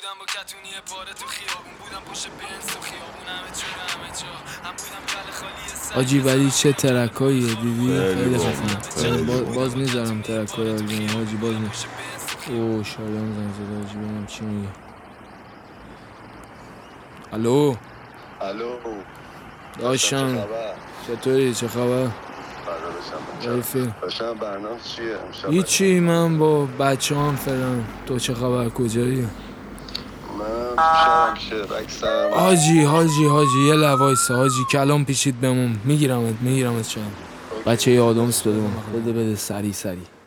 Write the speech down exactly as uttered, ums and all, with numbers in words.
بودم با کتونی پاره تو خیابون بودم پشت بنز تو خیابون همه جور همه جا هم بودم کل خالی حاجی ولی چه ترکاییه دیدی؟ خیلی خیلی بامه، خفنه. خیلی باز, بامه. باز میذارم ترکای آلبوم حاجی. باز می اوه شایان زنگ زده حاجی ببینم چی میگه. الو الو داشتم چطوری؟ چه خبر؟ ضعیفی؟ داشتم برنامه چیه؟ امشب هیچی، من با بچه هم فعلا. تو چه خبر؟ کجایی؟ من شبم پیش رکسم. حاجی حاجی حاجی یه لوایسه حاجی کلام پیچید بمون. میگیرمت میگیرمت چند بچه ی آدامس بده من. بده بده سری سری